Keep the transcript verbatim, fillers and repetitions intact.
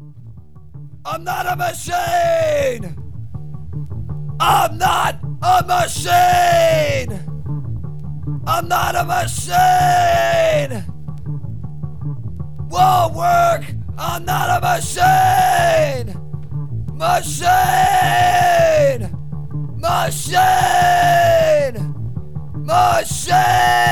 I'm not a machine! I'm not a machine! I'm not a machine! Won't work! I'm not a machine! Machine! Machine! Machine!